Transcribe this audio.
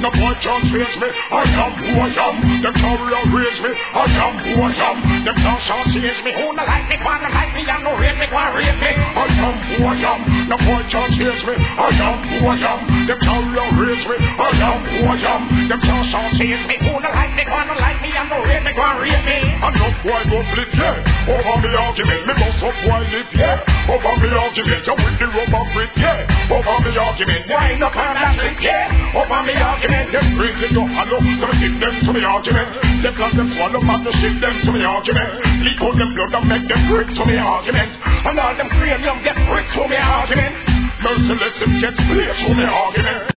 No boy can't face me, I am who I am. Them can't rearrange me, I am who I am. Them can't change me. Who no like me, wanna like me, and no rate me, wanna rate me. I am who I am. No boy can't change me, I am who I am. Them can't rearrange me, I am who I am. Them can't change me. Who no like me, wanna like me, and no rate me, wanna rate me. And no boy go flip, yeah. Over me argument, me boss up boy live, yeah. Over me argument, you with the rubber grip, yeah. Over me argument, wind up and that shit, yeah. Over me argument, them crazy you hello, so give them to me argument. Them cause them swallow man to shit them to me argument. Leak out them blood and make them break to me argument. And all them cranium get break to me argument. Merciless and get split to me argument.